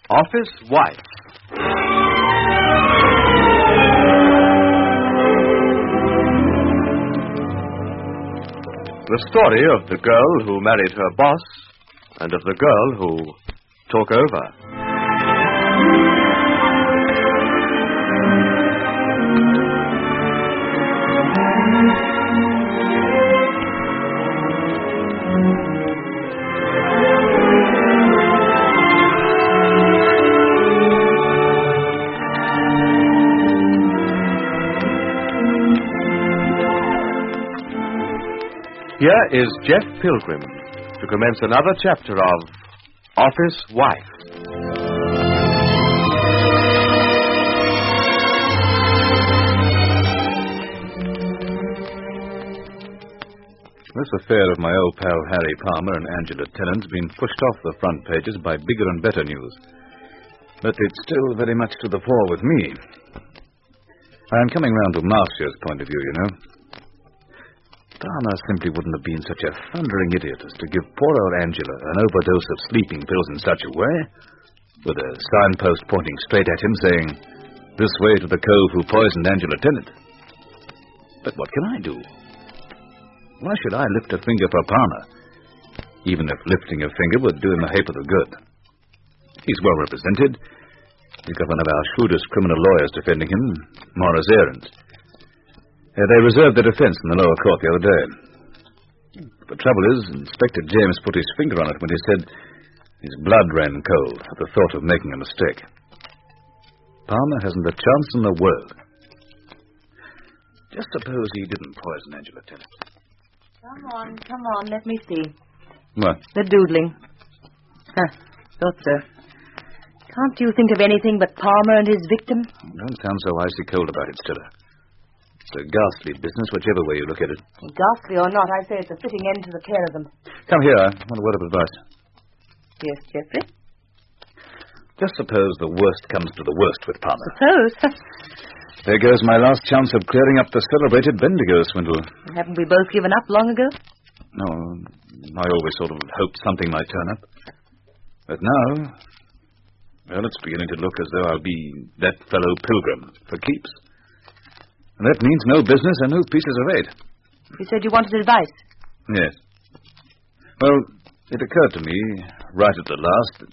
Office Wife. The story of the girl who married her boss and of the girl who took over. Here is Jeff Pilgrim to commence another chapter of Office Wife. This affair of my old pal Harry Palmer and Angela Tennant's been pushed off the front pages by bigger and better news. But it's still very much to the fore with me. I'm coming round to Marcia's point of view, you know. Palmer simply wouldn't have been such a thundering idiot as to give poor old Angela an overdose of sleeping pills in such a way, with a signpost pointing straight at him saying, "This way to the cove who poisoned Angela Tennant." But what can I do? Why should I lift a finger for Palmer, even if lifting a finger would do him a ha'porth of good? He's well represented. He's got one of our shrewdest criminal lawyers defending him, Morris Ahrens. They reserved their defense in the lower court the other day. The trouble is, Inspector James put his finger on it when he said his blood ran cold at the thought of making a mistake. Palmer hasn't a chance in the world. Just suppose he didn't poison Angela Tennant. Come on, let me see. What? The doodling. Thought so. Can't you think of anything but Palmer and his victim? Don't sound so icy cold about it, Stella. It's a ghastly business, whichever way you look at it. Ghastly or not, I say it's a fitting end to the pair of them. Come here, I want a word of advice. Yes, Geoffrey? Just suppose the worst comes to the worst with Palmer. Suppose? There goes my last chance of clearing up the celebrated Bendigo swindle. Haven't we both given up long ago? No, I always sort of hoped something might turn up. But now, well, it's beginning to look as though I'll be that fellow Pilgrim for keeps. And that means no business and no pieces of eight. You said you wanted advice. Yes. Well, it occurred to me, right at the last, that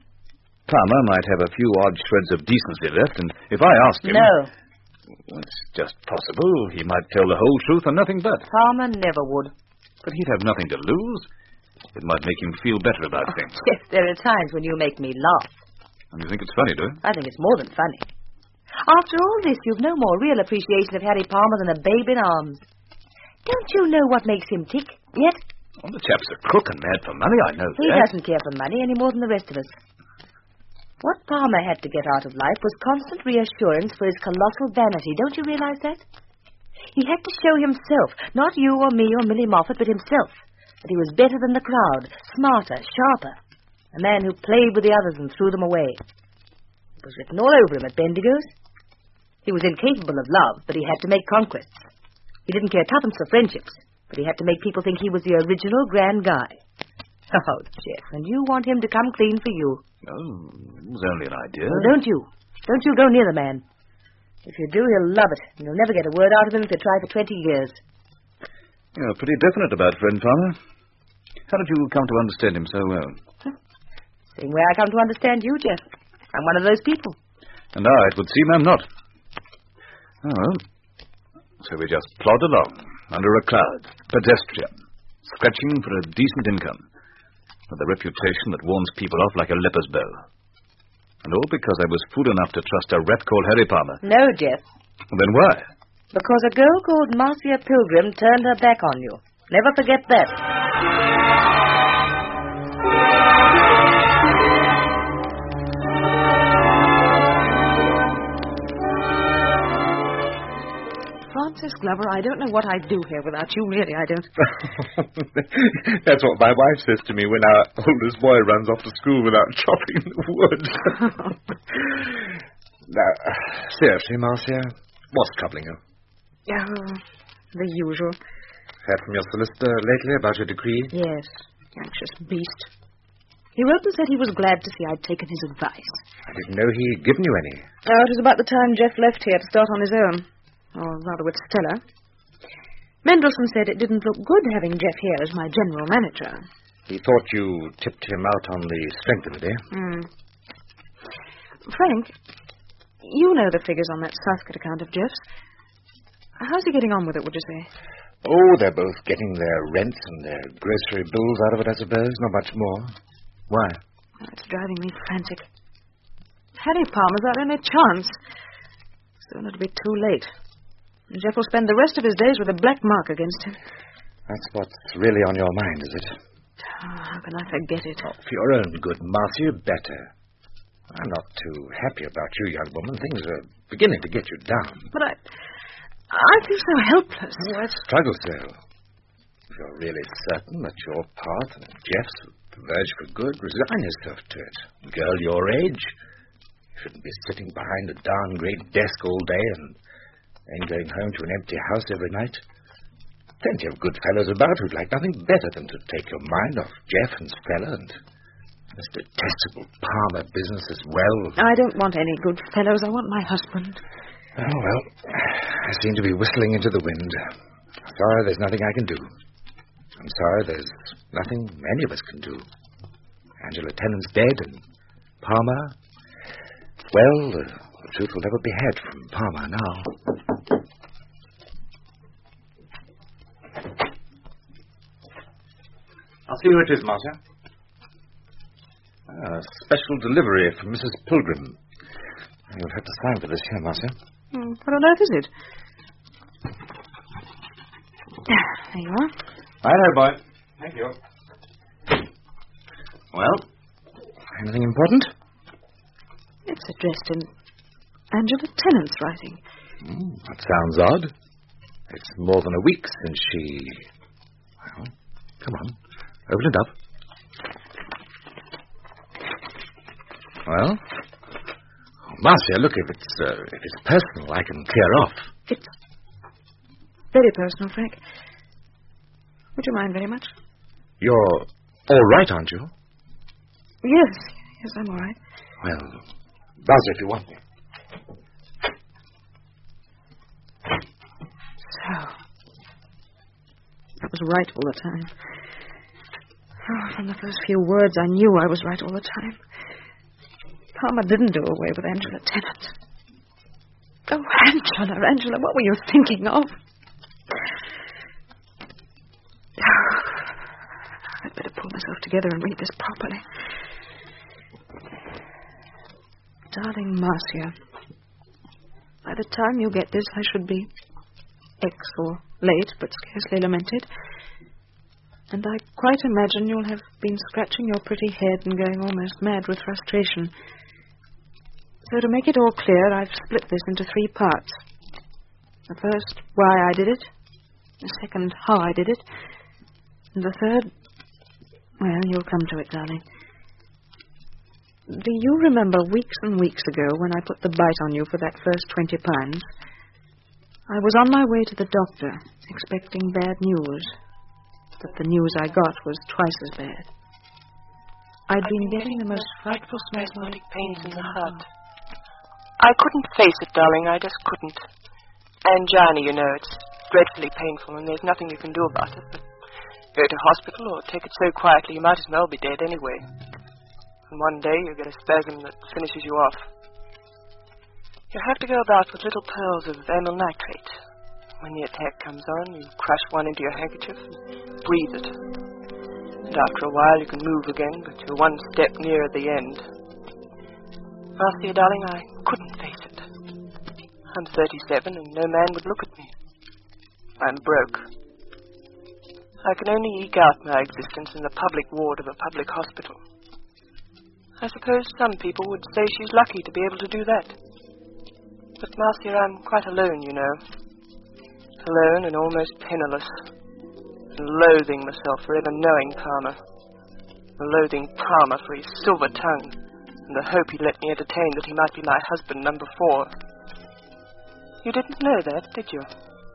Palmer might have a few odd shreds of decency left, and if I asked him... No. Well, it's just possible he might tell the whole truth and nothing but. Palmer never would. But he'd have nothing to lose. It might make him feel better about things. Yes, there are times when you make me laugh. And you think it's funny, do you? I think it's more than funny. After all this, you've no more real appreciation of Harry Palmer than a babe in arms. Don't you know what makes him tick, yet? Well, the chap's a crook and mad for money, I know that. He doesn't care for money any more than the rest of us. What Palmer had to get out of life was constant reassurance for his colossal vanity. Don't you realize that? He had to show himself, not you or me or Millie Moffat, but himself, that he was better than the crowd, smarter, sharper, a man who played with the others and threw them away. It was written all over him at Bendigo's. He was incapable of love, but he had to make conquests. He didn't care tuppence for friendships, but he had to make people think he was the original grand guy. Oh, Jeff, and you want him to come clean for you. Oh, it was only an idea. Well, don't you? Don't you go near the man. If you do, he'll love it, and you'll never get a word out of him if you try for 20 years. You're pretty definite about friend Palmer. How did you come to understand him so well? Same way I come to understand you, Jeff. I'm one of those people. And it would seem I'm not. Oh, well. So we just plod along, under a cloud, pedestrian, scratching for a decent income, with a reputation that warns people off like a leper's bow. And all because I was fool enough to trust a rat called Harry Palmer. No, Jeff. Then why? Because a girl called Marcia Pilgrim turned her back on you. Never forget that. Francis Glover, I don't know what I'd do here without you, really, I don't. That's what my wife says to me when our oldest boy runs off to school without chopping the wood. Now, seriously, Marcia, what's troubling you? Oh, the usual. Heard from your solicitor lately about your degree? Yes, the anxious beast. He wrote and said he was glad to see I'd taken his advice. I didn't know he'd given you any. Oh, it was about the time Jeff left here to start on his own. Or rather with Stella. Mendelssohn said it didn't look good having Jeff here as my general manager. He thought you tipped him out on the strength of it, eh? Frank, you know the figures on that Southcote account of Jeff's. How's he getting on with it, would you say? Oh, they're both getting their rents and their grocery bills out of it, I suppose. Not much more. Why? Oh, it's driving me frantic. Harry Palmer's our only chance. Soon it'll be too late. Jeff will spend the rest of his days with a black mark against him. That's what's really on your mind, is it? Oh, how can I forget it? Oh, for your own good, Marcia, you better. I'm not too happy about you, young woman. Things are beginning to get you down. But I feel so helpless. Oh, I struggle so. If you're really certain that your part and Jeff's will converge for good, resign yourself to it. Girl your age, you shouldn't be sitting behind a darn great desk all day and then going home to an empty house every night. Plenty of good fellows about who'd like nothing better than to take your mind off Jeff and Stella and this detestable Palmer business as well. I don't want any good fellows. I want my husband. Oh, well, I seem to be whistling into the wind. I'm sorry there's nothing I can do. I'm sorry there's nothing any of us can do. Angela Tennant's dead, and Palmer... Well, the truth will never be had from Palmer now. I'll see who it is, Marcia. Special delivery from Mrs. Pilgrim. You'll have to sign for this here, Marcia. What on earth is it? There you are. Righto, boy. Thank you. Well, anything important? It's addressed in Angela Tennant's writing. That sounds odd. It's more than a week since she... Well, come on. Open it up. Well? Oh, Marcia, look, if it's personal, I can clear off. It's very personal, Frank. Would you mind very much? You're all right, aren't you? Yes, I'm all right. Well, buzz if you want me. So, I was right all the time. Oh, from the first few words, I knew I was right all the time. Palmer didn't do away with Angela Tennant. Oh, Angela, what were you thinking of? I'd better pull myself together and read this properly. Darling Marcia, by the time you get this, I should be X or late, but scarcely lamented. And I quite imagine you'll have been scratching your pretty head and going almost mad with frustration. So to make it all clear, I've split this into 3 parts. The first, why I did it. The second, how I did it. And the third, well, you'll come to it, darling. Do you remember weeks and weeks ago when I put the bite on you for that first 20 pounds? I was on my way to the doctor, expecting bad news. But the news I got was twice as bad. I'd been getting the most frightful spasmodic pains in the heart. I couldn't face it, darling. I just couldn't. Angina, you know, it's dreadfully painful, and there's nothing you can do about it. But go to hospital or take it so quietly you might as well be dead anyway. And one day you get a spasm that finishes you off. You have to go about with little pearls of amyl nitrate. When the attack comes on, you crush one into your handkerchief and breathe it. And after a while you can move again, but you're one step nearer the end. Marcia, darling, I couldn't face it. I'm 37 and no man would look at me. I'm broke. I can only eke out my existence in the public ward of a public hospital. I suppose some people would say she's lucky to be able to do that. But, Marcia, I'm quite alone, you know. Alone and almost penniless. And loathing myself for ever knowing Palmer. And loathing Palmer for his silver tongue. And the hope he'd let me entertain that he might be my husband number 4. You didn't know that, did you?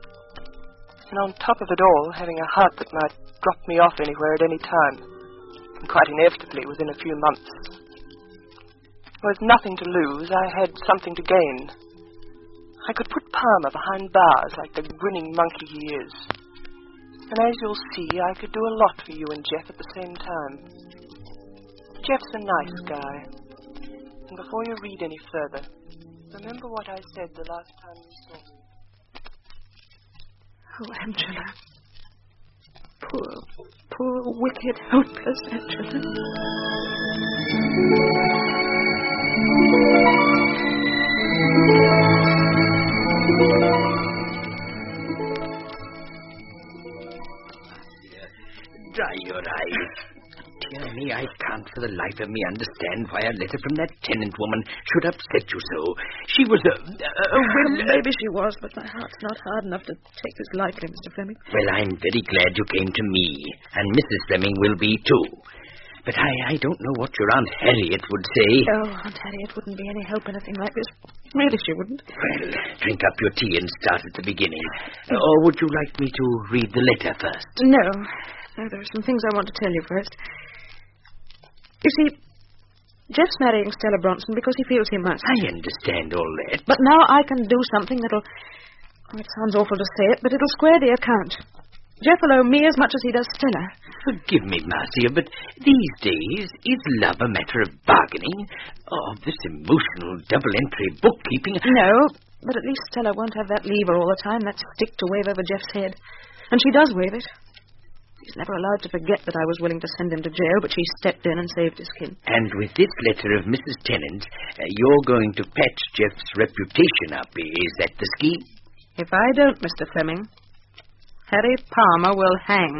And on top of it all, having a heart that might drop me off anywhere at any time. and quite inevitably within a few months. With nothing to lose, I had something to gain. I could put Palmer behind bars like the grinning monkey he is. And as you'll see, I could do a lot for you and Jeff at the same time. Jeff's a nice guy. And before you read any further, remember what I said the last time you saw me. Oh, Angela. Poor, wicked, hopeless Angela. Dry your eyes. Dear me, I can't for the life of me understand why a letter from that tenant woman should upset you so. She was well, maybe she was, but my heart's not hard enough to take this lightly, Mr. Fleming. Well, I'm very glad you came to me, and Mrs. Fleming will be too. But I don't know what your Aunt Harriet would say. Oh, Aunt Harriet wouldn't be any help in a thing like this. Really, she wouldn't. Well, drink up your tea and start at the beginning. Or would you like me to read the letter first? No, there are some things I want to tell you first. You see, Jeff's marrying Stella Bronson because he feels he must. I understand all that. But now I can do something that'll... Oh, it sounds awful to say it, but it'll square the account. Jeff will owe me as much as he does Stella. Forgive me, Marcia, but these days, is love a matter of bargaining? Or this emotional double-entry bookkeeping? No, but at least Stella won't have that lever all the time, that stick to wave over Jeff's head. And she does wave it. He's never allowed to forget that I was willing to send him to jail, but she stepped in and saved his skin. And with this letter of Mrs. Tennant's, you're going to patch Jeff's reputation up. Is that the scheme? If I don't, Mr. Fleming, Harry Palmer will hang.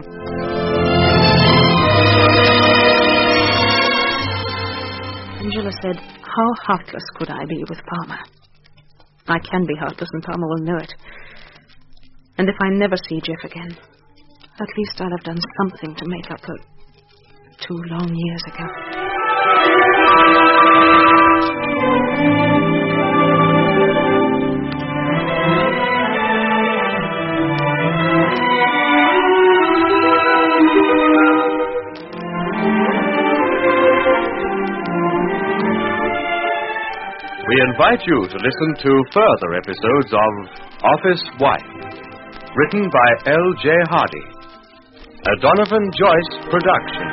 Angela said, how heartless could I be with Palmer? I can be heartless, and Palmer will know it. And if I never see Jeff again, at least I'll have done something to make up for 2 long years ago. We invite you to listen to further episodes of Office Wife, written by L.J. Hardy, a Donovan Joyce production.